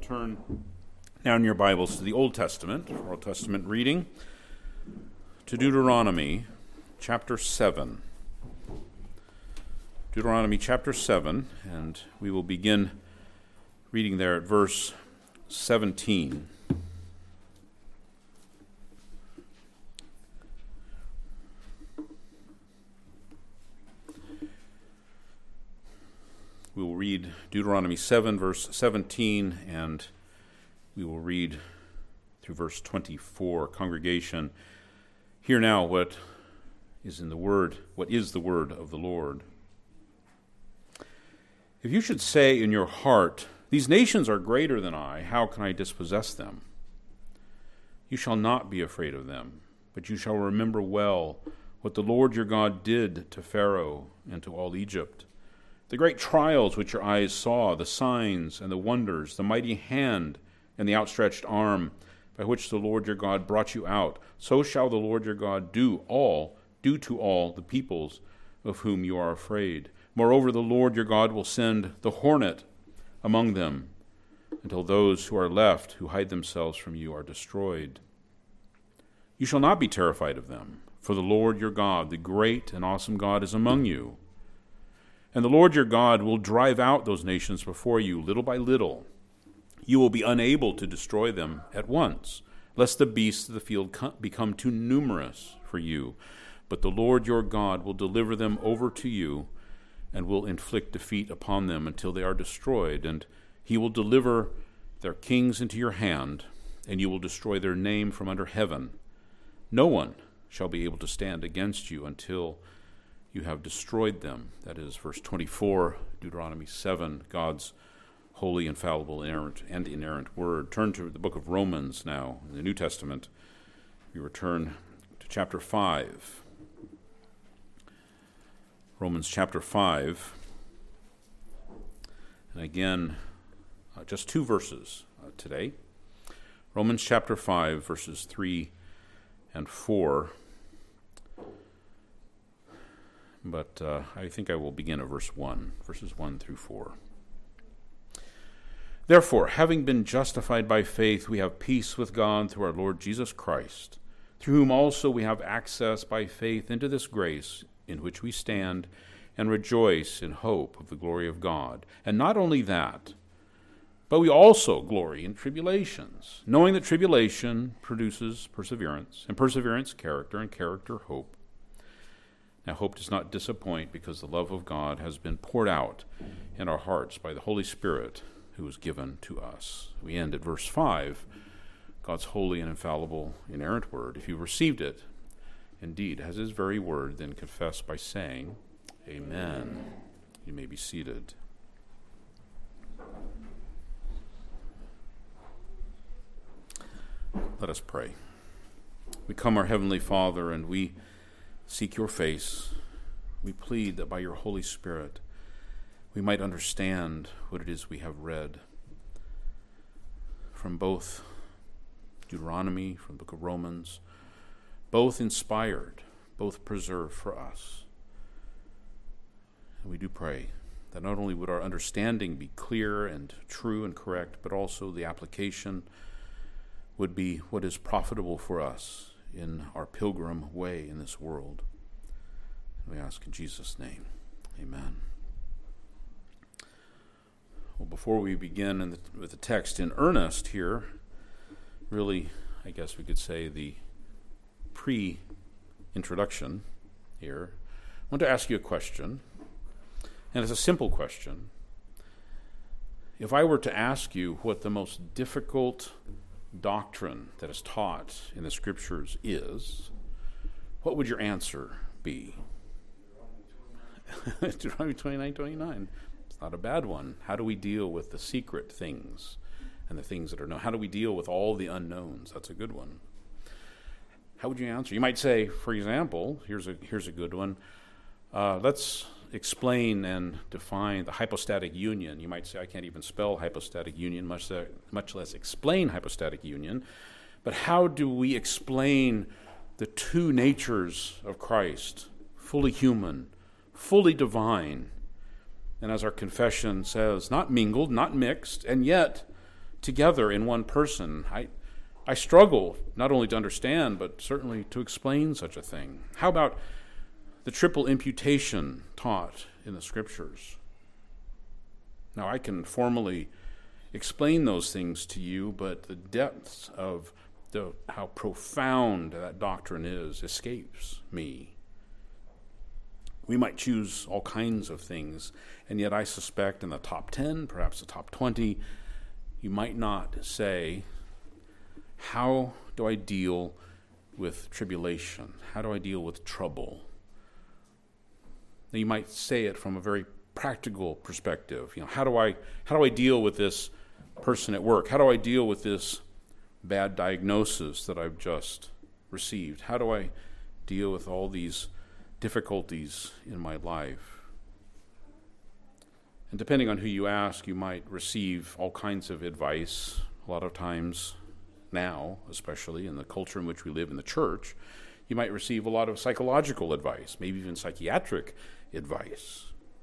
turn now in your Bibles to the Old Testament, for Old Testament reading, to Deuteronomy chapter 7. Deuteronomy chapter 7, and we will begin reading there at verse 17. We will read Deuteronomy 7, verse 17, and we will read through verse 24. Congregation, hear now what is the word of the Lord. If you should say in your heart, "These nations are greater than I, how can I dispossess them?" You shall not be afraid of them, but you shall remember well what the Lord your God did to Pharaoh and to all Egypt. The great trials which your eyes saw, the signs and the wonders, the mighty hand and the outstretched arm by which the Lord your God brought you out, so shall the Lord your God do to all the peoples of whom you are afraid. Moreover, the Lord your God will send the hornet among them until those who are left who hide themselves from you are destroyed. You shall not be terrified of them, for the Lord your God, the great and awesome God, is among you. And the Lord your God will drive out those nations before you little by little. You will be unable to destroy them at once, lest the beasts of the field become too numerous for you. But the Lord your God will deliver them over to you and will inflict defeat upon them until they are destroyed. And he will deliver their kings into your hand, and you will destroy their name from under heaven. No one shall be able to stand against you until you have destroyed them. That is verse 24, Deuteronomy 7, God's holy, infallible, inerrant word. Turn to the book of Romans now, in the New Testament. We return to chapter 5. Romans chapter 5. And again, just two verses today. Romans chapter 5, verses 3 and 4. But I think I will begin at verses 1 through 4. Therefore, having been justified by faith, we have peace with God through our Lord Jesus Christ, through whom also we have access by faith into this grace in which we stand and rejoice in hope of the glory of God. And not only that, but we also glory in tribulations, knowing that tribulation produces perseverance, and perseverance character, and character hope. Now, hope does not disappoint, because the love of God has been poured out in our hearts by the Holy Spirit who was given to us. We end at verse 5, God's holy and infallible, inerrant word. If you received it, indeed, as his very word, then confess by saying, Amen. You may be seated. Let us pray. We come, our Heavenly Father, and we seek your face. We plead that by your Holy Spirit we might understand what it is we have read from both Deuteronomy, from the book of Romans, both inspired, both preserved for us. And we do pray that not only would our understanding be clear and true and correct, but also the application would be what is profitable for us in our pilgrim way in this world. We ask in Jesus' name, amen. Well, before we begin with the text in earnest here, really, I guess we could say the pre-introduction here, I want to ask you a question, and it's a simple question. If I were to ask you what the most difficult doctrine that is taught in the Scriptures is, what would your answer be? Deuteronomy 29:29. It's not a bad one. How do we deal with the secret things and the things that are known? How do we deal with all the unknowns? That's a good one. How would you answer? You might say, for example, here's a good one. Let's explain and define the hypostatic union. You might say, I can't even spell hypostatic union, much less explain hypostatic union. But how do we explain the two natures of Christ, fully human, fully divine, and as our confession says, not mingled, not mixed, and yet together in one person. I struggle not only to understand, but certainly to explain such a thing. How about the triple imputation taught in the Scriptures? Now, I can formally explain those things to you, but the depths of how profound that doctrine is escapes me. We might choose all kinds of things, and yet I suspect in the top 10, perhaps the top 20, you might not say, how do I deal with tribulation? How do I deal with trouble? Now, you might say it from a very practical perspective. How do I deal with this person at work? How do I deal with this bad diagnosis that I've just received? How do I deal with all these difficulties in my life? And depending on who you ask, you might receive all kinds of advice. A lot of times now, especially in the culture in which we live in the church, you might receive a lot of psychological advice, maybe even psychiatric advice.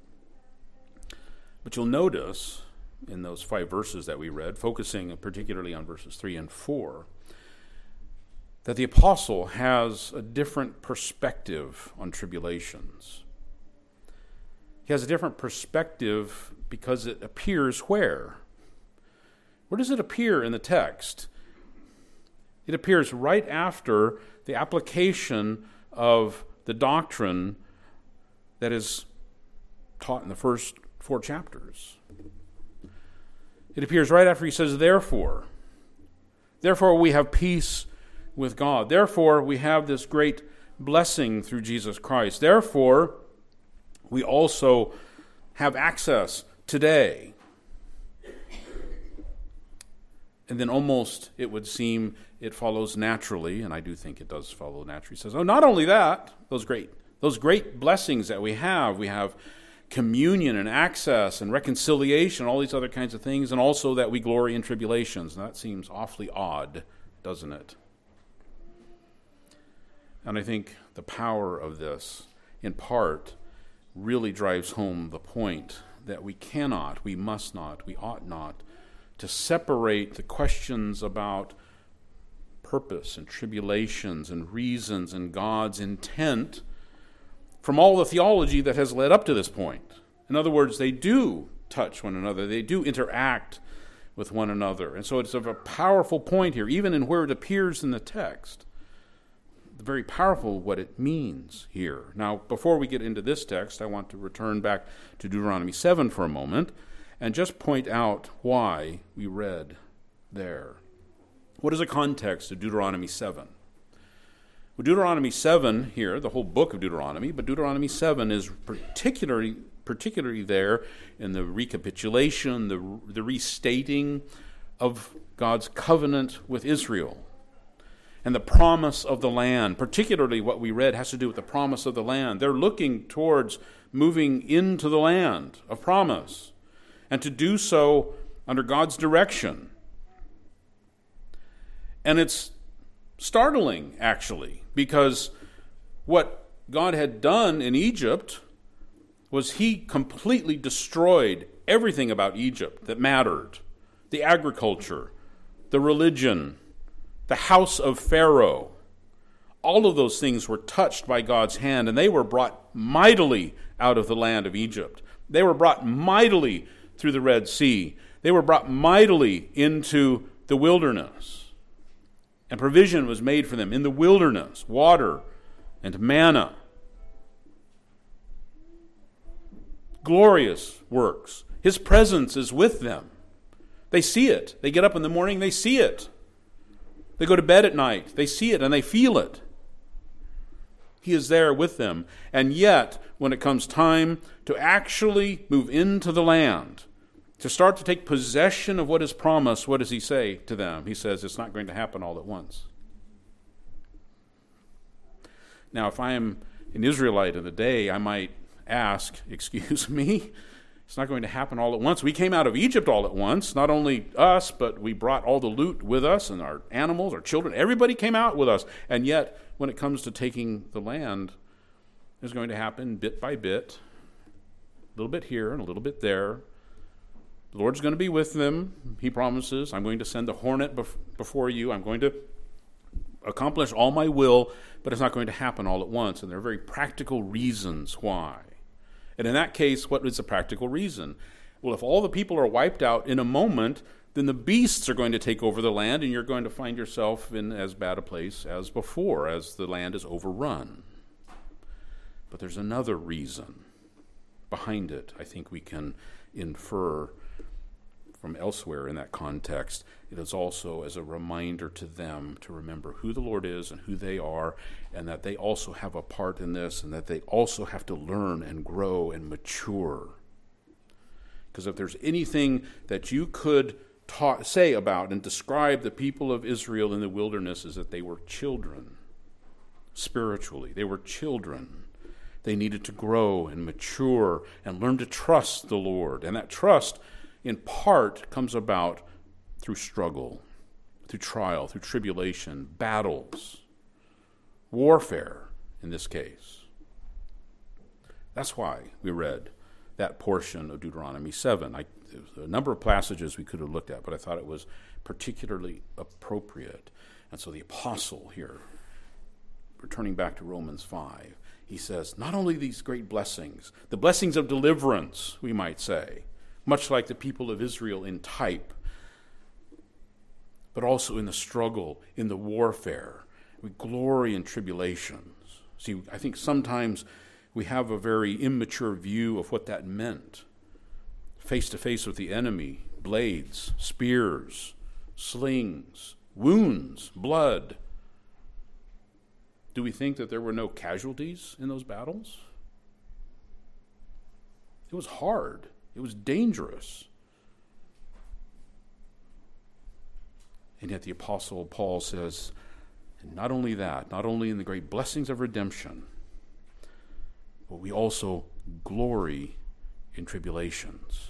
But you'll notice in those 5 verses that we read, focusing particularly on verses 3 and 4, that the apostle has a different perspective on tribulations. He has a different perspective because it appears where? Where does it appear in the text? It appears right after the application of the doctrine that is taught in the first 4 chapters. It appears right after he says, therefore we have peace with God. Therefore, we have this great blessing through Jesus Christ. Therefore, we also have access today. And then almost, it would seem, it follows naturally, and I do think it does follow naturally. He says, not only that, those great blessings that we have communion and access and reconciliation, all these other kinds of things, and also that we glory in tribulations. And that seems awfully odd, doesn't it? And I think the power of this, in part, really drives home the point that we cannot, we must not, we ought not to separate the questions about purpose and tribulations and reasons and God's intent from all the theology that has led up to this point. In other words, they do touch one another. They do interact with one another. And so it's of a powerful point here, even in where it appears in the text. Very powerful what it means here. Now, before we get into this text, I want to return back to Deuteronomy 7 for a moment and just point out why we read there. What is the context of Deuteronomy 7? Well, Deuteronomy 7 here, the whole book of Deuteronomy, but Deuteronomy 7 is particularly there in the recapitulation, the restating of God's covenant with Israel and the promise of the land. Particularly what we read has to do with the promise of the land. They're looking towards moving into the land of promise and to do so under God's direction. And it's startling, actually, because what God had done in Egypt was he completely destroyed everything about Egypt that mattered. The agriculture, the religion, the house of Pharaoh. All of those things were touched by God's hand, and they were brought mightily out of the land of Egypt. They were brought mightily through the Red Sea. They were brought mightily into the wilderness. And provision was made for them in the wilderness, water and manna. Glorious works. His presence is with them. They see it. They get up in the morning, they see it. They go to bed at night, they see it and they feel it. He is there with them. And yet, when it comes time to actually move into the land, to start to take possession of what is promised, what does he say to them? He says it's not going to happen all at once. Now, if I am an Israelite of the day, I might ask, excuse me, it's not going to happen all at once. We came out of Egypt all at once, not only us, but we brought all the loot with us and our animals, our children. Everybody came out with us. And yet, when it comes to taking the land, it's going to happen bit by bit, a little bit here and a little bit there. The Lord's going to be with them. He promises, I'm going to send the hornet before you. I'm going to accomplish all my will, but it's not going to happen all at once. And there are very practical reasons why. And in that case, what is the practical reason? Well, if all the people are wiped out in a moment, then the beasts are going to take over the land, and you're going to find yourself in as bad a place as before, as the land is overrun. But there's another reason behind it, I think we can infer from elsewhere in that context. It is also as a reminder to them to remember who the Lord is and who they are, and that they also have a part in this, and that they also have to learn and grow and mature. Because if there's anything that you could say about and describe the people of Israel in the wilderness, is that they were children. Spiritually, they were children. They needed to grow and mature and learn to trust the Lord. And that trust, in part, comes about through struggle, through trial, through tribulation, battles, warfare in this case. That's why we read that portion of Deuteronomy 7. There's a number of passages we could have looked at, but I thought it was particularly appropriate. And so the apostle here, returning back to Romans 5, he says, not only these great blessings, the blessings of deliverance, we might say, much like the people of Israel in type, but also in the struggle, in the warfare. We glory in tribulations. See, I think sometimes we have a very immature view of what that meant. Face to face with the enemy, blades, spears, slings, wounds, blood. Do we think that there were no casualties in those battles? It was hard. It was dangerous. And yet the Apostle Paul says, and not only that, not only in the great blessings of redemption, but we also glory in tribulations.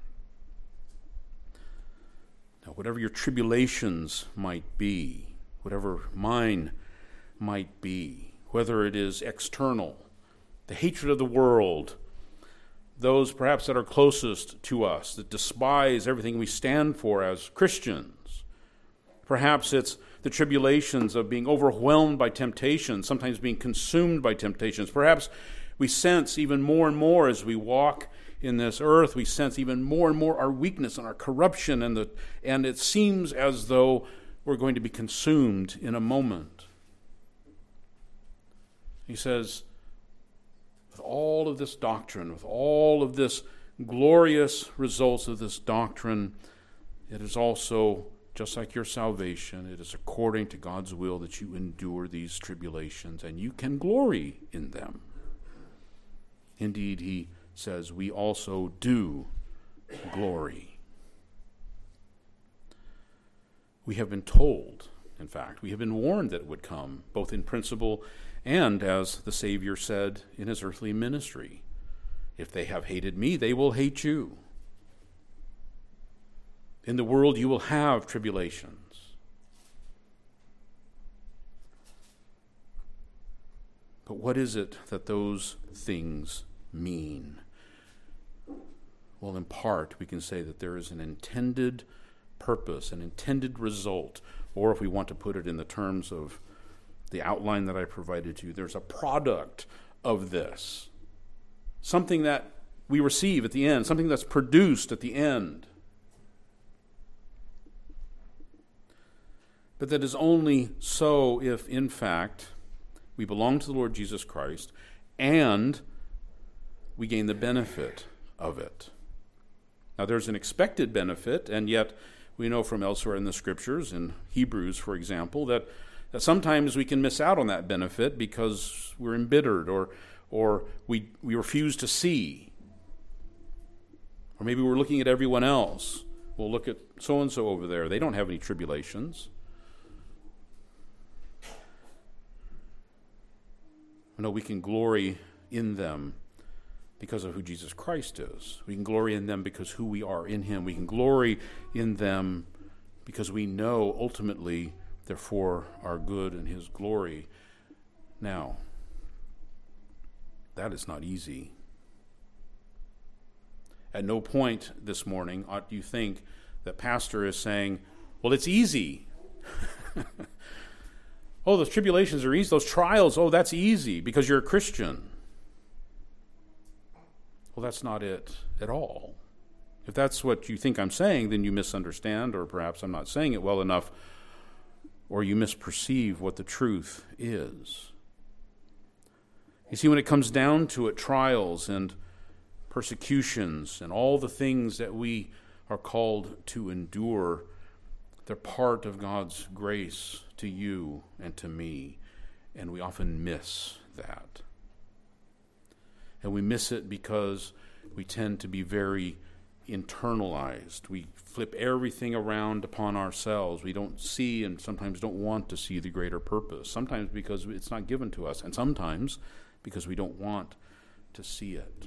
Now, whatever your tribulations might be, whatever mine might be, whether it is external, the hatred of the world, those perhaps that are closest to us, that despise everything we stand for as Christians. Perhaps it's the tribulations of being overwhelmed by temptations, sometimes being consumed by temptations. Perhaps we sense even more and more as we walk in this earth, we sense even more and more our weakness and our corruption, and it seems as though we're going to be consumed in a moment. He says, with all of this doctrine, with all of this glorious results of this doctrine, it is also, just like your salvation, it is according to God's will that you endure these tribulations, and you can glory in them. Indeed, he says, we also do glory. We have been told, in fact, we have been warned that it would come, both in principle and, as the Savior said in his earthly ministry, if they have hated me, they will hate you. In the world you will have tribulations. But what is it that those things mean? Well, in part, we can say that there is an intended purpose, an intended result, or if we want to put it in the terms of the outline that I provided to you, there's a product of this. Something that we receive at the end, something that's produced at the end. But that is only so if, in fact, we belong to the Lord Jesus Christ and we gain the benefit of it. Now, there's an expected benefit, and yet we know from elsewhere in the Scriptures, in Hebrews, for example, that sometimes we can miss out on that benefit because we're embittered or we refuse to see. Or maybe we're looking at everyone else. We'll look at so-and-so over there. They don't have any tribulations. No, we can glory in them because of who Jesus Christ is. We can glory in them because who we are in him. We can glory in them because we know ultimately they're for our good and his glory. Now, that is not easy. At no point this morning ought you think that pastor is saying, well, it's easy. Oh, those tribulations are easy. Those trials, oh, that's easy because you're a Christian. Well, that's not it at all. If that's what you think I'm saying, then you misunderstand, or perhaps I'm not saying it well enough, or you misperceive what the truth is. You see, when it comes down to it, trials and persecutions and all the things that we are called to endure, they're part of God's grace to you and to me, and we often miss that. And we miss it because we tend to be very internalized. We flip everything around upon ourselves. We don't see and sometimes don't want to see the greater purpose. Sometimes because it's not given to us, and sometimes because we don't want to see it.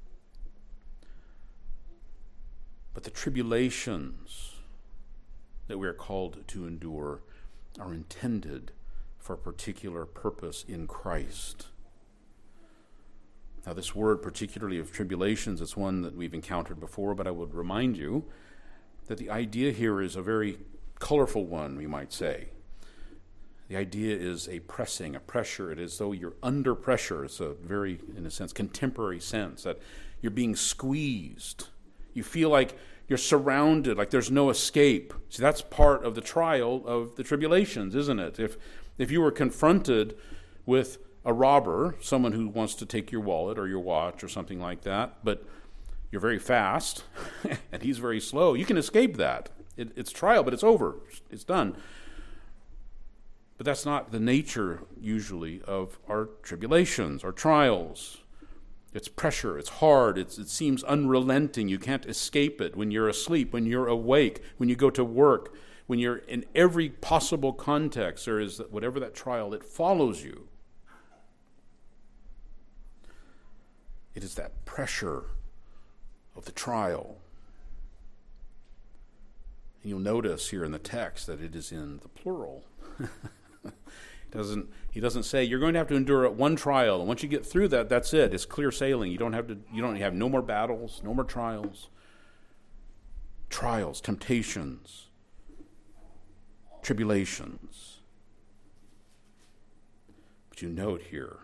But the tribulations that we are called to endure are intended for a particular purpose in Christ. Now, this word, particularly of tribulations, is one that we've encountered before, but I would remind you that the idea here is a very colorful one, we might say. The idea is a pressing, a pressure. It is as though you're under pressure. It's a very, in a sense, contemporary sense, that you're being squeezed. You feel like you're surrounded, like there's no escape. See, that's part of the trial of the tribulations, isn't it? If you were confronted with a robber, someone who wants to take your wallet or your watch or something like that, but you're very fast and he's very slow, you can escape that. It's trial, but it's over. It's done. But that's not the nature, usually, of our tribulations, our trials. It's pressure, it's hard, it seems unrelenting. You can't escape it when you're asleep, when you're awake, when you go to work, when you're in every possible context. There is, whatever that trial, it follows you. It is that pressure of the trial. And you'll notice here in the text that it is in the plural. He doesn't say you're going to have to endure one trial, and once you get through that, that's it. It's clear sailing. You don't have no more battles, no more trials. Trials, temptations, tribulations. But you note here,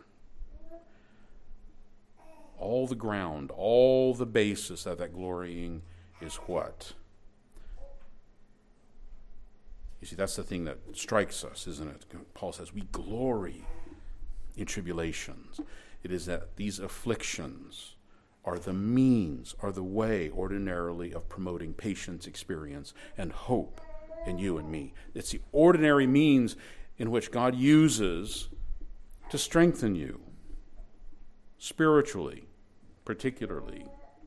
all the ground, all the basis of that glorying is what? You see, that's the thing that strikes us, isn't it? Paul says, we glory in tribulations. It is that these afflictions are the means, are the way ordinarily of promoting patience, experience, and hope in you and me. It's the ordinary means in which God uses to strengthen you, spiritually, particularly.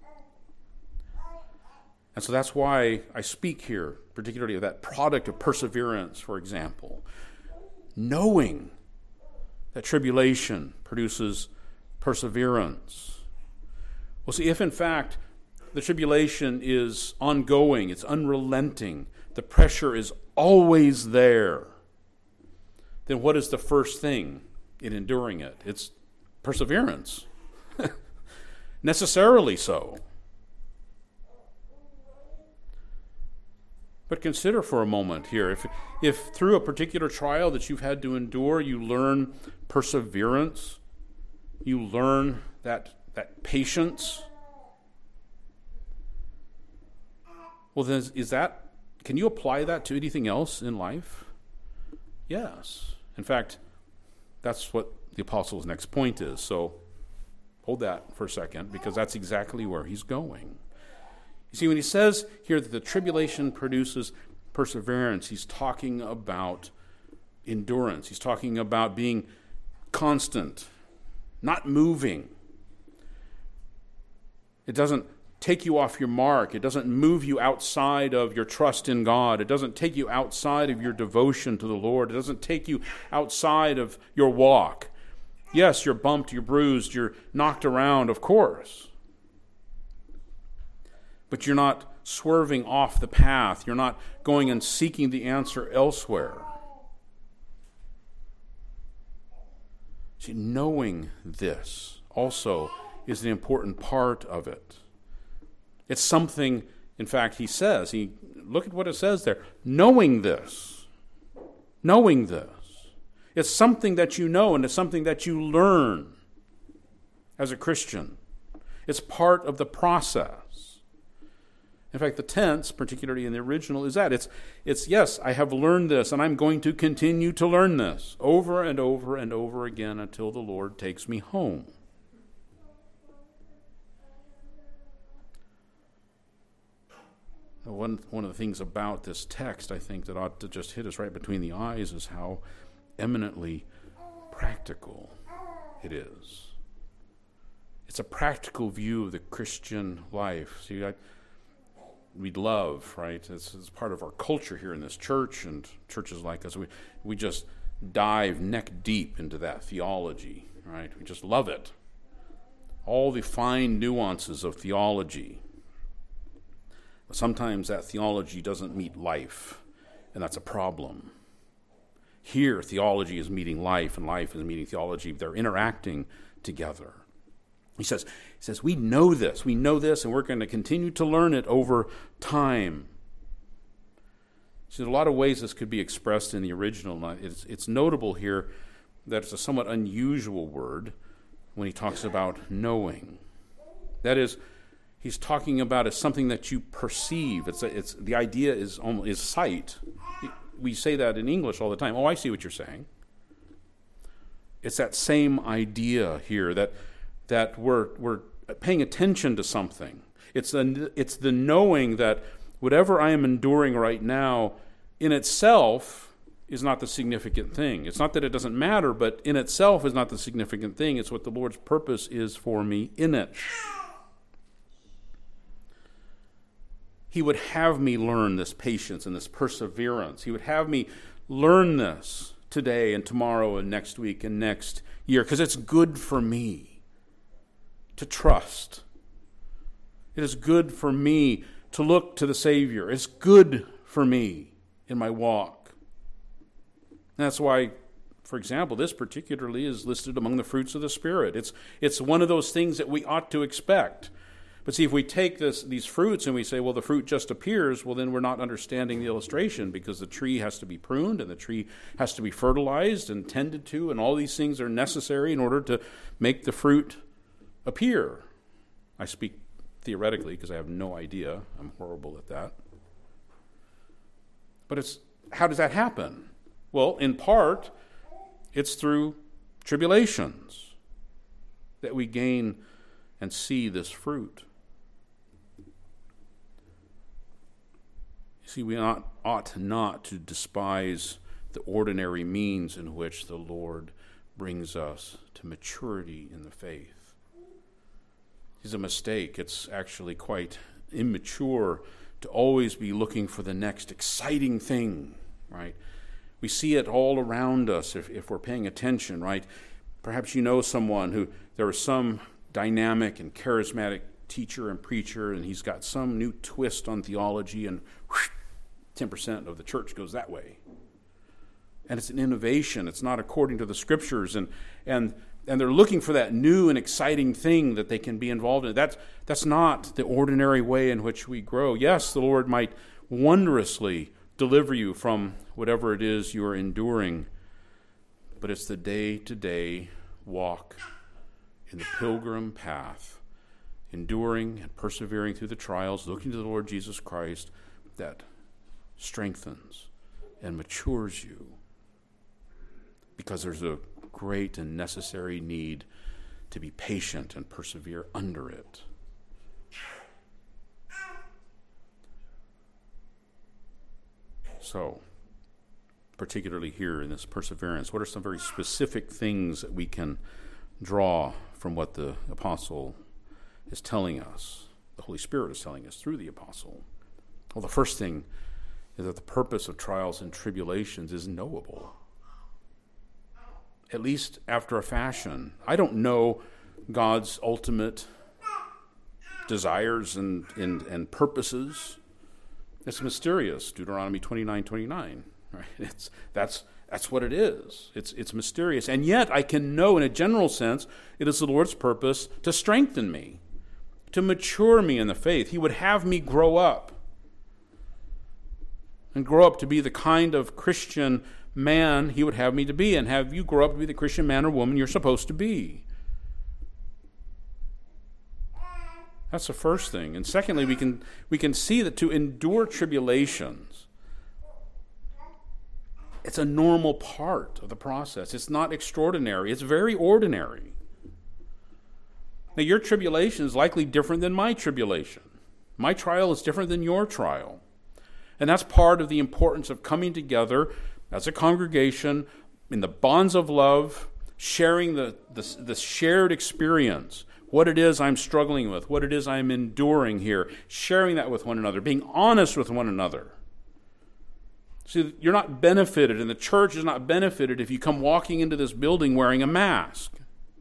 And so that's why I speak here, particularly of that product of perseverance, for example. Knowing that tribulation produces perseverance. Well, see, if in fact the tribulation is ongoing, it's unrelenting, the pressure is always there, then what is the first thing in enduring it? It's perseverance. Necessarily so. But consider for a moment here, if through a particular trial that you've had to endure, you learn perseverance, you learn that patience, well then can you apply that to anything else in life? Yes. In fact, that's what the apostle's next point is. So hold that for a second, because that's exactly where he's going. You see, when he says here that the tribulation produces perseverance, he's talking about endurance. He's talking about being constant, not moving. It doesn't take you off your mark. It doesn't move you outside of your trust in God. It doesn't take you outside of your devotion to the Lord. It doesn't take you outside of your walk. Yes, you're bumped, you're bruised, you're knocked around, of course. But you're not swerving off the path. You're not going and seeking the answer elsewhere. See, knowing this also is an important part of it. It's something, in fact, he says, look at what it says there, knowing this. Knowing this. It's something that you know, and it's something that you learn as a Christian. It's part of the process. In fact, the tense, particularly in the original, is that. It's yes, I have learned this, and I'm going to continue to learn this over and over and over again until the Lord takes me home. One of the things about this text, I think, that ought to just hit us right between the eyes is how eminently practical it is. It's a practical view of the Christian life. See, we love, right? It's part of our culture here in this church and churches like us. We just dive neck deep into that theology, right? We just love it. All the fine nuances of theology. But sometimes that theology doesn't meet life, and that's a problem. Here, theology is meeting life, and life is meeting theology. They're interacting together. He says, we know this, and we're going to continue to learn it over time. See, there are a lot of ways this could be expressed in the original. It's notable here that it's a somewhat unusual word when he talks about knowing. That is, he's talking about as something that you perceive. It's the idea is sight. We say that in English all the time. Oh, I see what you're saying. It's that same idea here that we're paying attention to something. It's the knowing that whatever I am enduring right now in itself is not the significant thing. It's not that it doesn't matter, but in itself is not the significant thing. It's what the Lord's purpose is for me in it. He would have me learn this patience and this perseverance. He would have me learn this today and tomorrow and next week and next year because it's good for me to trust. It is good for me to look to the Savior. It's good for me in my walk. And that's why, for example, this particularly is listed among the fruits of the Spirit. It's one of those things that we ought to expect. But see, if we take these fruits and we say, well, the fruit just appears, well, then we're not understanding the illustration because the tree has to be pruned and the tree has to be fertilized and tended to, and all these things are necessary in order to make the fruit appear. I speak theoretically because I have no idea. I'm horrible at that. But how does that happen? Well, in part, it's through tribulations that we gain and see this fruit. See, we ought not to despise the ordinary means in which the Lord brings us to maturity in the faith. It's a mistake. It's actually quite immature to always be looking for the next exciting thing, right? We see it all around us if we're paying attention, right? Perhaps you know someone who there was some dynamic and charismatic teacher and preacher, and he's got some new twist on theology, and 10% of the church goes that way. And it's an innovation. It's not according to the Scriptures, and they're looking for that new and exciting thing that they can be involved in. That's not the ordinary way in which we grow. Yes, the Lord might wondrously deliver you from whatever it is you are enduring, but it's the day-to-day walk in the pilgrim path, enduring and persevering through the trials, looking to the Lord Jesus Christ, that strengthens and matures you, because there's a great and necessary need to be patient and persevere under it. So, particularly here in this perseverance, what are some very specific things that we can draw from what the apostle is telling us, the Holy Spirit is telling us through the apostle? Well, the first thing is that the purpose of trials and tribulations is knowable, at least after a fashion. I don't know God's ultimate desires and purposes. It's mysterious, Deuteronomy 29:29. Right? That's what it is. It's mysterious. And yet I can know in a general sense it is the Lord's purpose to strengthen me, to mature me in the faith. He would have me grow up and grow up to be the kind of Christian man He would have me to be, and have you grow up to be the Christian man or woman you're supposed to be. That's the first thing. And secondly, we can see that to endure tribulations, it's a normal part of the process. It's not extraordinary. It's very ordinary. Now, your tribulation is likely different than my tribulation. My trial is different than your trial. And that's part of the importance of coming together as a congregation in the bonds of love, sharing the shared experience, what it is I'm struggling with, what it is I'm enduring here, sharing that with one another, being honest with one another. See, you're not benefited, and the church is not benefited if you come walking into this building wearing a mask.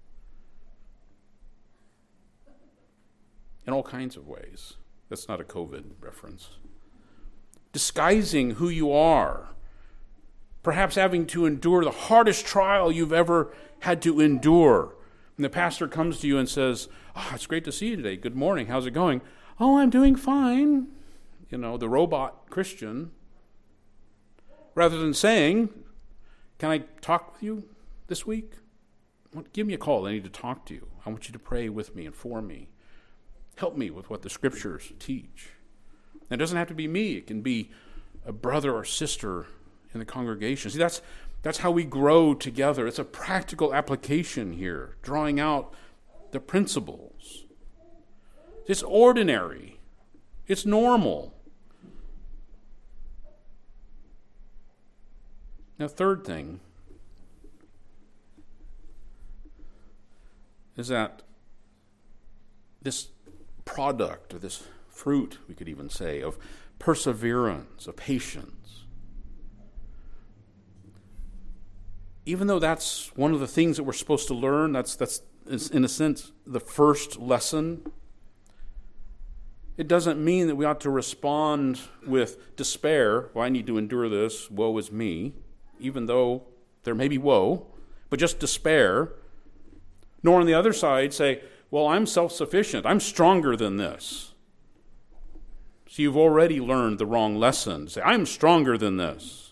In all kinds of ways. That's not a COVID reference. Disguising who you are. Perhaps having to endure the hardest trial you've ever had to endure. And the pastor comes to you and says, it's great to see you today. Good morning. How's it going? Oh, I'm doing fine. You know, the robot Christian. Rather than saying, can I talk with you this week? Give me a call. I need to talk to you. I want you to pray with me and for me. Help me with what the Scriptures teach. And it doesn't have to be me. It can be a brother or sister in the congregation. See, that's how we grow together. It's a practical application here, drawing out the principles. It's ordinary. It's normal. Now, third thing is that this product, or this fruit, we could even say, of perseverance, of patience, even though that's one of the things that we're supposed to learn, that's in a sense the first lesson, it doesn't mean that we ought to respond with despair. Well, I need to endure this. Woe is me. Even though there may be woe, but just despair. Nor on the other side say, well, I'm self-sufficient. I'm stronger than this. So you've already learned the wrong lesson. Say, I'm stronger than this.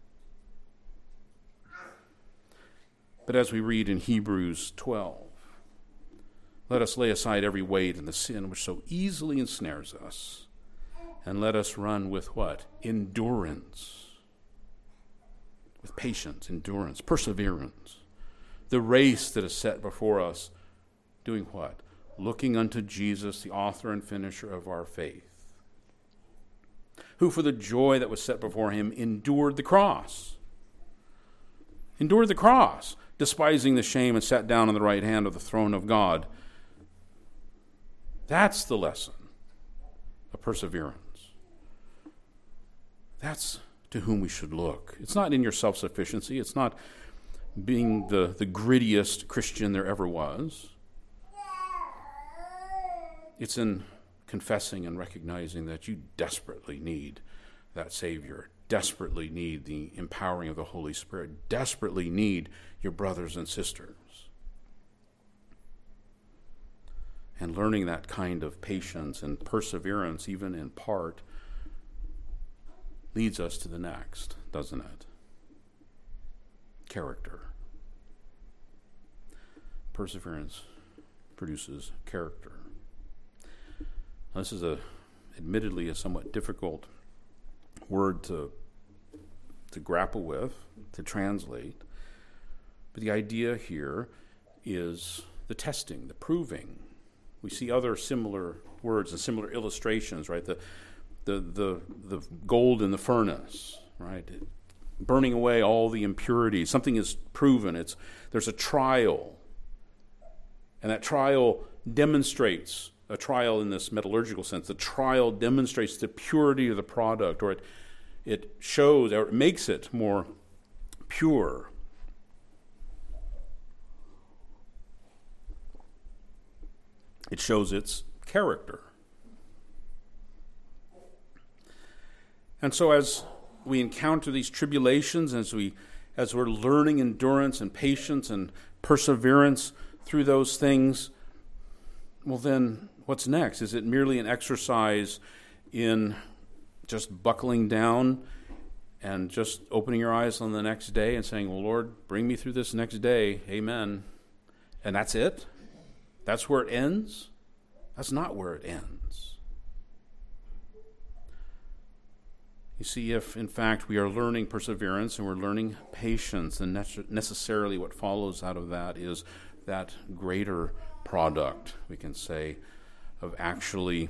But as we read in Hebrews 12, let us lay aside every weight and the sin which so easily ensnares us, and let us run with what? Endurance. With patience, endurance, perseverance. The race that is set before us, doing what? Looking unto Jesus, the author and finisher of our faith, who for the joy that was set before him endured the cross. Endured the cross, despising the shame, and sat down on the right hand of the throne of God. That's the lesson of perseverance. That's to whom we should look. It's not in your self-sufficiency. It's not being the grittiest Christian there ever was. It's in confessing and recognizing that you desperately need that Savior, desperately need the empowering of the Holy Spirit, desperately need your brothers and sisters. And learning that kind of patience and perseverance, even in part, leads us to the next, doesn't it? Character. Perseverance produces character. Now, this is admittedly a somewhat difficult word to grapple with, to translate. But the idea here is the testing, the proving. We see other similar words and similar illustrations, right? The gold in the furnace, right? Burning away all the impurities. Something is proven. There's a trial. And that trial demonstrates, a trial in this metallurgical sense, the trial demonstrates the purity of the product, or it shows, or it makes it more pure. It shows its character. And so as we encounter these tribulations, as we're learning endurance and patience and perseverance through those things, well then What's next? Is it merely an exercise in just buckling down and just opening your eyes on the next day and saying, well, Lord, bring me through this next day. Amen. And that's it? That's where it ends? That's not where it ends. You see, if in fact we are learning perseverance and we're learning patience, then necessarily what follows out of that is that greater product, we can say, of actually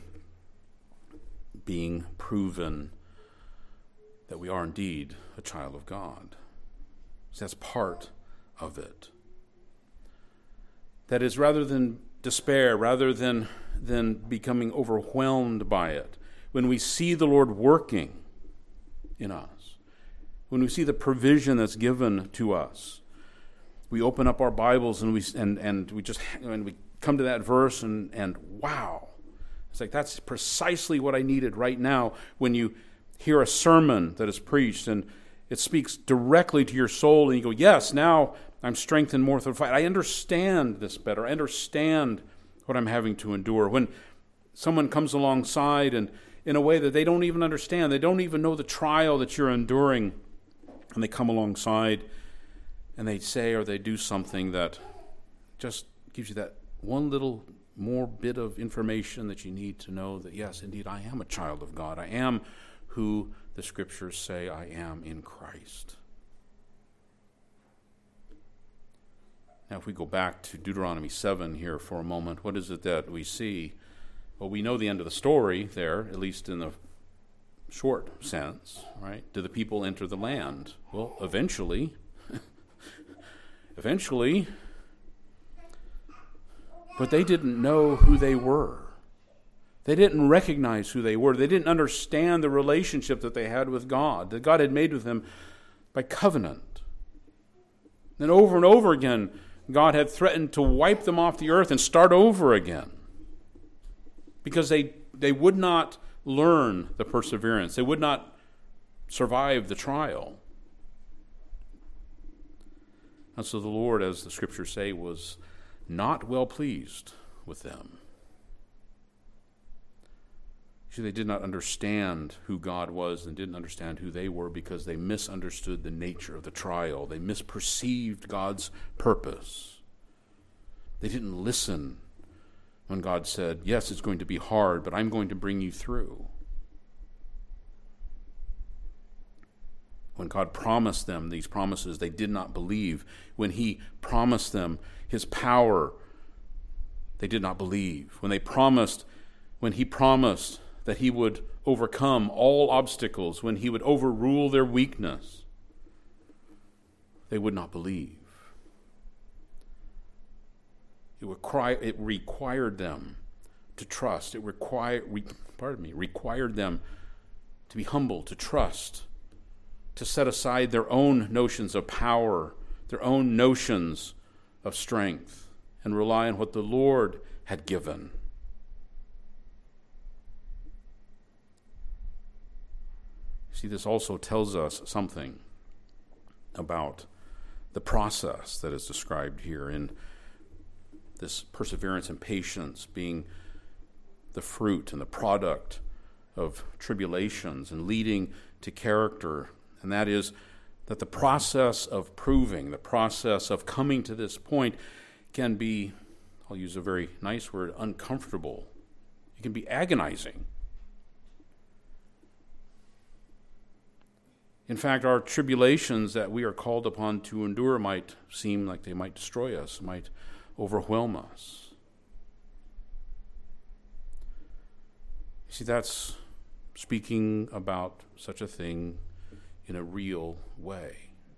being proven that we are indeed a child of God. So that's part of it. That is, rather than despair, rather than becoming overwhelmed by it, when we see the Lord working in us, when we see the provision that's given to us, we open up our Bibles and we come to that verse and wow, it's like that's precisely what I needed right now. When you hear a sermon that is preached and it speaks directly to your soul, and you go, yes, now I'm strengthened more through the fight. I understand this better. I understand what I'm having to endure. When someone comes alongside and in a way that they don't even understand, they don't even know the trial that you're enduring, and they come alongside and they say or they do something that just gives you that one little more bit of information that you need to know that, yes, indeed, I am a child of God. I am who the Scriptures say I am in Christ. Now, if we go back to Deuteronomy 7 here for a moment, what is it that we see? Well, we know the end of the story there, at least in the short sense, right? Do the people enter the land? Well, eventually, but they didn't know who they were. They didn't recognize who they were. They didn't understand the relationship that they had with God, that God had made with them by covenant. And over again, God had threatened to wipe them off the earth and start over again because they would not learn the perseverance. They would not survive the trial. And so the Lord, as the Scriptures say, was not well pleased with them. See, they did not understand who God was and didn't understand who they were because they misunderstood the nature of the trial. They misperceived God's purpose. They didn't listen when God said, yes, it's going to be hard, but I'm going to bring you through. When God promised them these promises, they did not believe. When He promised them His power, they did not believe. When He promised that He would overcome all obstacles, when He would overrule their weakness, they would not believe. It required them to trust. It required them to be humble, to trust, to set aside their own notions of power, their own notions of strength, and rely on what the Lord had given. See, this also tells us something about the process that is described here in this perseverance and patience being the fruit and the product of tribulations and leading to character. And that is that the process of proving, the process of coming to this point can be, I'll use a very nice word, uncomfortable. It can be agonizing. In fact, our tribulations that we are called upon to endure might seem like they might destroy us, might overwhelm us. You see, that's speaking about such a thing in a real way.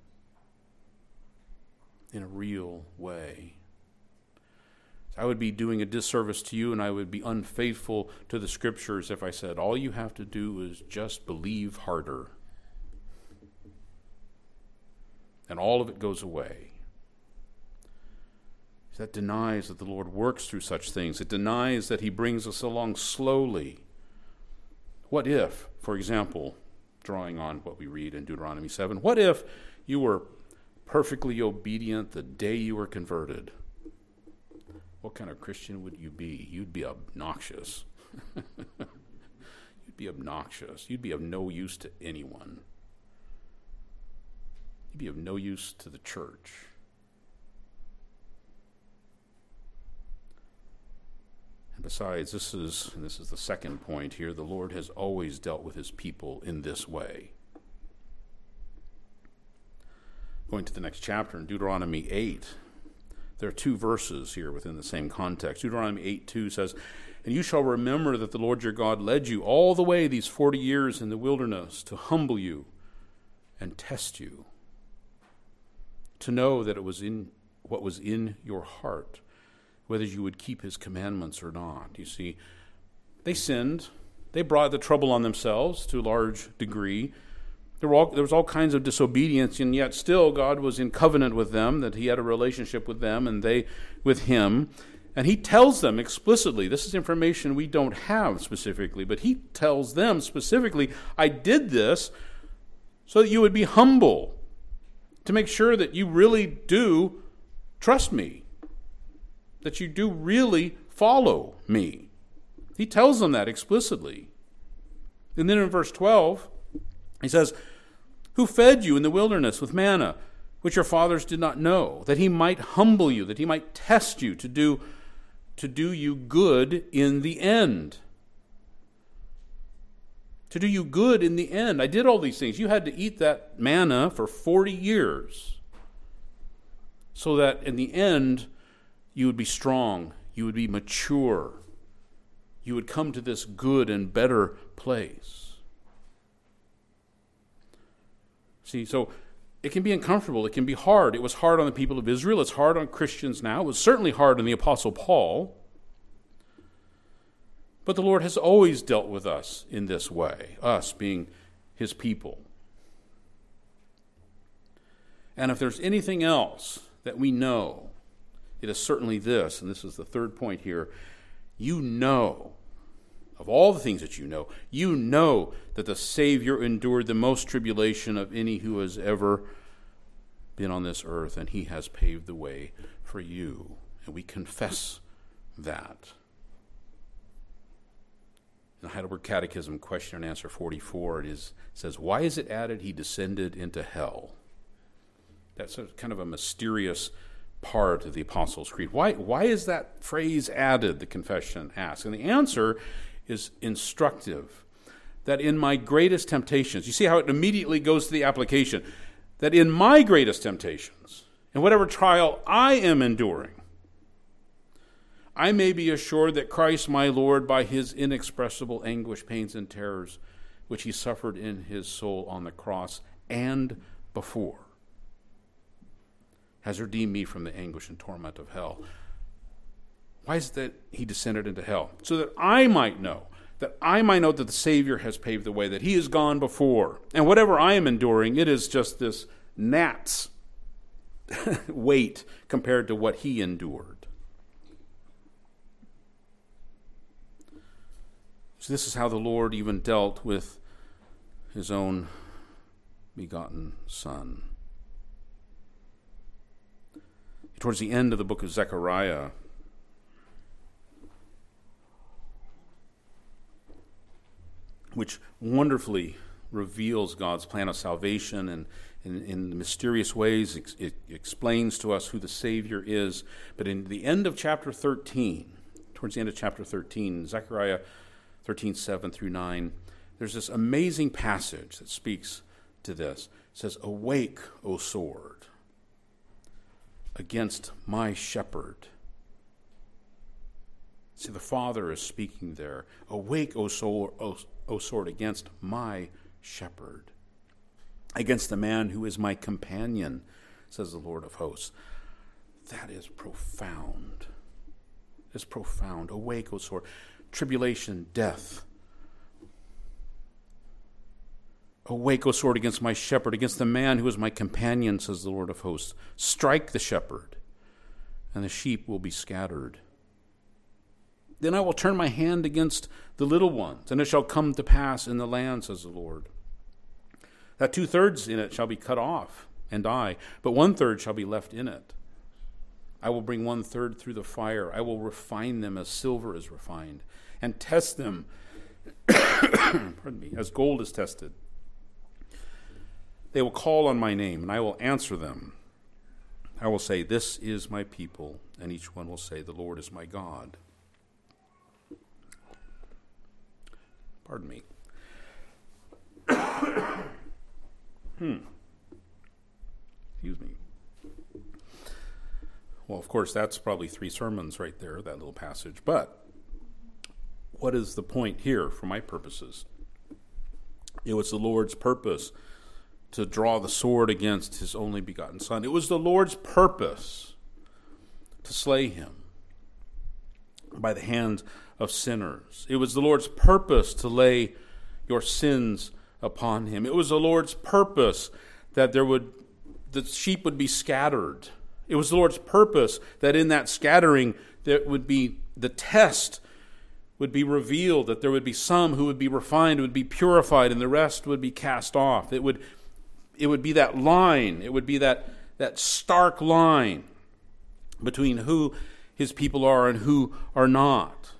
In a real way. I would be doing a disservice to you and I would be unfaithful to the Scriptures if I said all you have to do is just believe harder. And all of it goes away. That denies that the Lord works through such things. It denies that He brings us along slowly. What if, for example, drawing on what we read in Deuteronomy 7, what if you were perfectly obedient the day you were converted, what kind of Christian would you be? You'd be obnoxious. You'd be obnoxious. You'd be of no use to anyone. You'd be of no use to the church. And besides, this is the second point here, the Lord has always dealt with his people in this way. Going to the next chapter in Deuteronomy 8, there are two verses here within the same context. Deuteronomy 8:2 says, "And you shall remember that the Lord your God led you all the way these 40 years in the wilderness to humble you and test you, to know that it was in what was in your heart, whether you would keep his commandments or not." You see, they sinned. They brought the trouble on themselves to a large degree. There was all kinds of disobedience, and yet still God was in covenant with them, that he had a relationship with them and they with him. And he tells them explicitly, this is information we don't have specifically, but he tells them specifically, I did this so that you would be humble, to make sure that you really do trust me, that you do really follow me. He tells them that explicitly. And then in verse 12, he says, "Who fed you in the wilderness with manna, which your fathers did not know, that he might humble you, that he might test you to do you good in the end." To do you good in the end. I did all these things. You had to eat that manna for 40 years so that in the end you would be strong, you would be mature, you would come to this good and better place. See, so it can be uncomfortable. It can be hard. It was hard on the people of Israel. It's hard on Christians now. It was certainly hard on the Apostle Paul. But the Lord has always dealt with us in this way, us being his people. And if there's anything else that we know, it is certainly this, and this is the third point here. You know, of all the things that you know that the Savior endured the most tribulation of any who has ever been on this earth, and he has paved the way for you. And we confess that. In the Heidelberg Catechism, question and answer 44, says, "Why is it added he descended into hell?" That's kind of a mysterious part of the Apostles' Creed. Why is that phrase added, the confession asks? And the answer is instructive. That in my greatest temptations, you see how it immediately goes to the application, that in my greatest temptations, in whatever trial I am enduring, I may be assured that Christ my Lord, by his inexpressible anguish, pains, and terrors, which he suffered in his soul on the cross and before, has redeemed me from the anguish and torment of hell. Why is it that he descended into hell? So that I might know that the Savior has paved the way, that he has gone before. And whatever I am enduring, it is just this gnat's weight compared to what he endured. So this is how the Lord even dealt with his own begotten Son. Towards the end of the book of Zechariah, which wonderfully reveals God's plan of salvation and in mysterious ways it explains to us who the Savior is. But in the end of chapter 13, towards the end of chapter 13, Zechariah 13, 7 through 9, there's this amazing passage that speaks to this. It says, "Awake, O sword, against my shepherd." See, the Father is speaking there. "Awake, O sword, against my shepherd, against the man who is my companion," says the Lord of hosts. That is profound. It's profound. Awake, O sword. Tribulation, death. "Awake, O sword, against my shepherd, against the man who is my companion," says the Lord of hosts. "Strike the shepherd, and the sheep will be scattered. Then I will turn my hand against the little ones, and it shall come to pass in the land," says the Lord, "that 2/3 in it shall be cut off and die, but 1/3 shall be left in it. I will bring 1/3 through the fire. I will refine them as silver is refined, and test them pardon me, as gold is tested. They will call on my name, and I will answer them. I will say, this is my people, and each one will say, the Lord is my God. Pardon me. Excuse me. Well, of course, that's probably 3 sermons right there, that little passage. But what is the point here for my purposes? It was the Lord's purpose to draw the sword against his only begotten Son. It was the Lord's purpose to slay him by the hand of sinners. It was the Lord's purpose to lay your sins upon him. It was the Lord's purpose that the sheep would be scattered. It was the Lord's purpose that in that scattering there would be the test would be revealed, that there would be some who would be refined, would be purified, and the rest would be cast off. It would be that line, it would be that stark line between who his people are and who are not.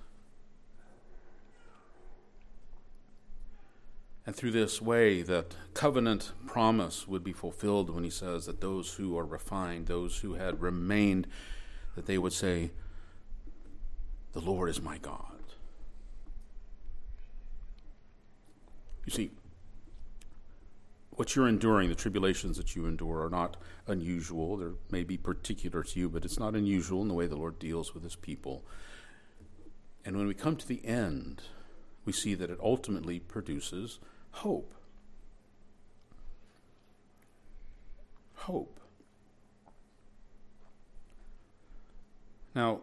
And through this way, that covenant promise would be fulfilled when he says that those who are refined, those who had remained, that they would say, the Lord is my God. You see, what you're enduring, the tribulations that you endure, are not unusual. They may be particular to you, but it's not unusual in the way the Lord deals with his people. And when we come to the end, we see that it ultimately produces hope. Hope. Now,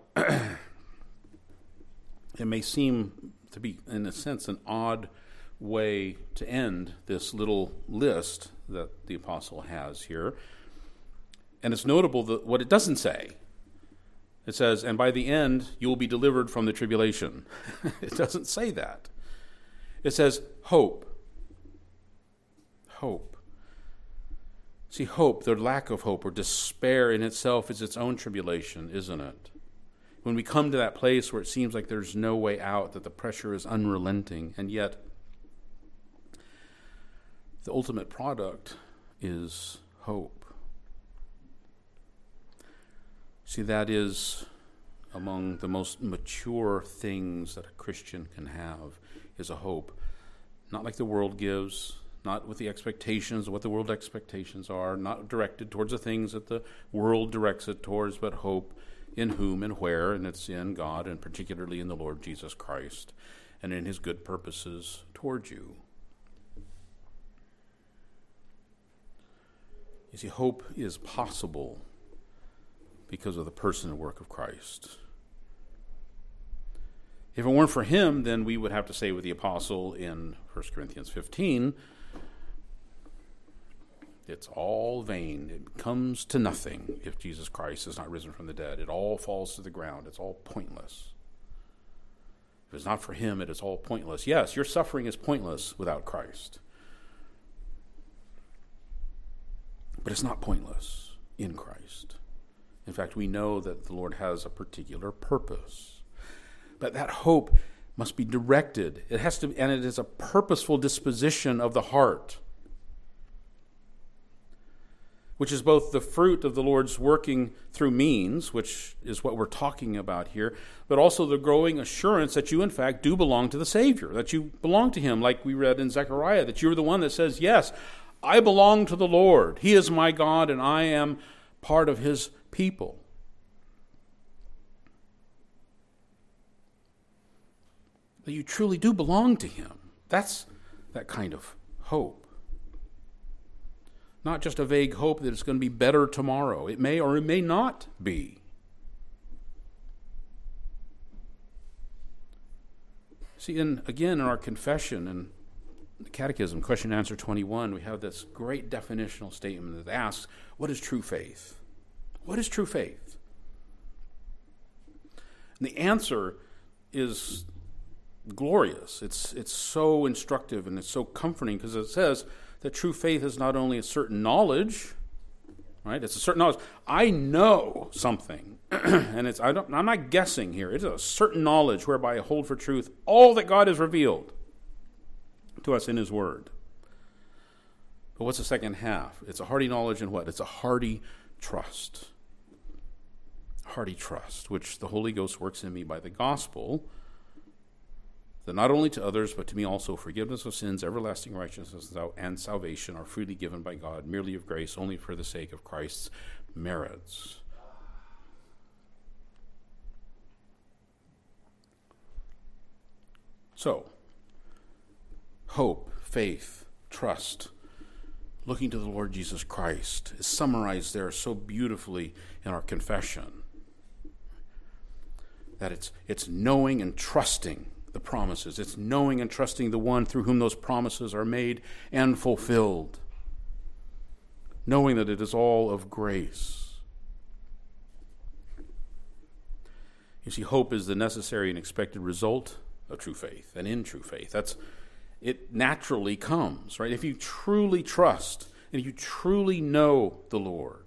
it may seem to be, in a sense, an odd way to end this little list that the apostle has here. And it's notable that what it doesn't say. It says, and by the end, you will be delivered from the tribulation. It doesn't say that. It says, hope. Hope. See, hope, the lack of hope or despair in itself is its own tribulation, isn't it? When we come to that place where it seems like there's no way out, that the pressure is unrelenting, and yet the ultimate product is hope. See, that is among the most mature things that a Christian can have, is a hope. Not like the world gives, not with the expectations of what the world expectations are, not directed towards the things that the world directs it towards, but hope in whom and where, and it's in God, and particularly in the Lord Jesus Christ, and in his good purposes towards you. You see, hope is possible because of the person and work of Christ. If it weren't for him, then we would have to say with the apostle in 1 Corinthians 15, it's all vain. It comes to nothing if Jesus Christ is not risen from the dead. It all falls to the ground. It's all pointless. If it's not for him, it is all pointless. Yes, your suffering is pointless without Christ. But it's not pointless in Christ. In fact, we know that the Lord has a particular purpose. But that hope must be directed. It has to, and it is a purposeful disposition of the heart, which is both the fruit of the Lord's working through means, which is what we're talking about here, but also the growing assurance that you, in fact, do belong to the Savior, that you belong to him, like we read in Zechariah, that you're the one that says, yes, I belong to the Lord. He is my God, and I am part of his people. That you truly do belong to him. That's that kind of hope. Not just a vague hope that it's going to be better tomorrow. It may or it may not be. See, again, in our confession and the Catechism, question and answer 21, we have this great definitional statement that asks, what is true faith? What is true faith? And the answer is glorious. It's so instructive and it's so comforting because it says that true faith is not only a certain knowledge right? It's a certain knowledge. I know something, and I'm not guessing here. It's a certain knowledge whereby I hold for truth all that God has revealed to us in His Word. But what's the second half? It's a hearty knowledge and what? It's a hearty trust. Hearty trust, which the Holy Ghost works in me by the gospel, that not only to others, but to me also forgiveness of sins, everlasting righteousness, and salvation are freely given by God, merely of grace, only for the sake of Christ's merits. So, hope, faith, trust, looking to the Lord Jesus Christ is summarized there so beautifully in our confession. That it's knowing and trusting the promises. It's knowing and trusting the one through whom those promises are made and fulfilled. Knowing that it is all of grace. You see, hope is the necessary and expected result of true faith and in true faith. It naturally comes, right? If you truly trust and you truly know the Lord,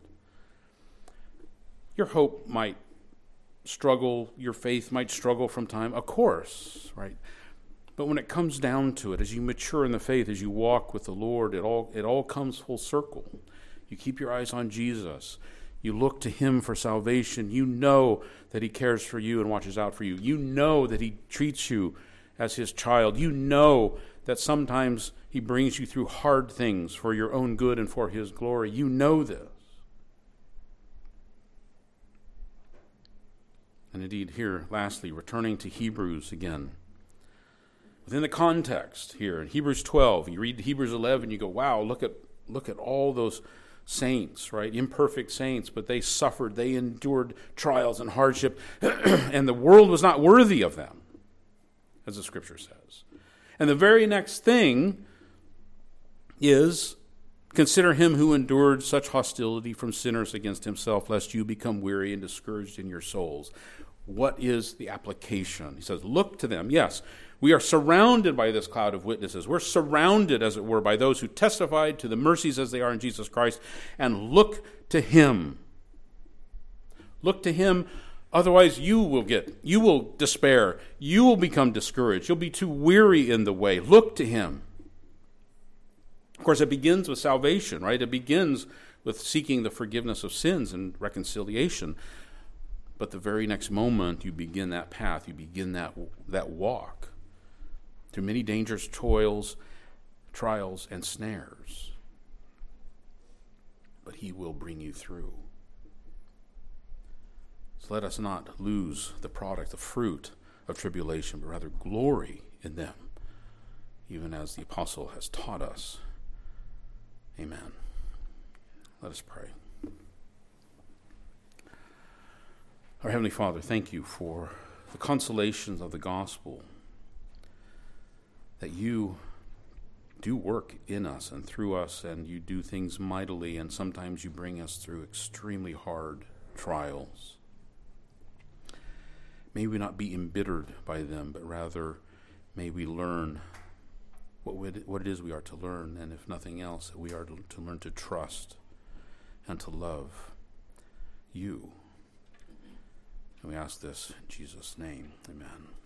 your hope might struggle, your faith might struggle from time, of course, right? But when it comes down to it, as you mature in the faith, as you walk with the Lord, it all comes full circle. You keep your eyes on Jesus. You look to Him for salvation. You know that He cares for you and watches out for you. You know that He treats you as His child. You know that sometimes He brings you through hard things for your own good and for His glory. You know this. And indeed, here, lastly, returning to Hebrews again. Within the context here, in Hebrews 12, you read Hebrews 11, you go, wow, look at all those saints, right? Imperfect saints, but they suffered, they endured trials and hardship, and the world was not worthy of them, as the Scripture says. And the very next thing is, consider him who endured such hostility from sinners against himself, lest you become weary and discouraged in your souls. What is the application? He says, look to them. Yes, we are surrounded by this cloud of witnesses. We're surrounded, as it were, by those who testified to the mercies as they are in Jesus Christ, and look to Him. Look to Him, otherwise you will despair. You will become discouraged. You'll be too weary in the way. Look to Him. Of course, it begins with salvation, right? It begins with seeking the forgiveness of sins and reconciliation. But the very next moment, you begin that path, you begin that walk through many dangers, toils, trials, and snares. But He will bring you through. So let us not lose the product, the fruit of tribulation, but rather glory in them, even as the apostle has taught us. Amen. Let us pray. Our Heavenly Father, thank You for the consolations of the gospel, that You do work in us and through us, and You do things mightily, and sometimes You bring us through extremely hard trials. May we not be embittered by them, but rather may we learn what it is we are to learn, and if nothing else, that we are to learn to trust and to love You. And we ask this in Jesus' name. Amen.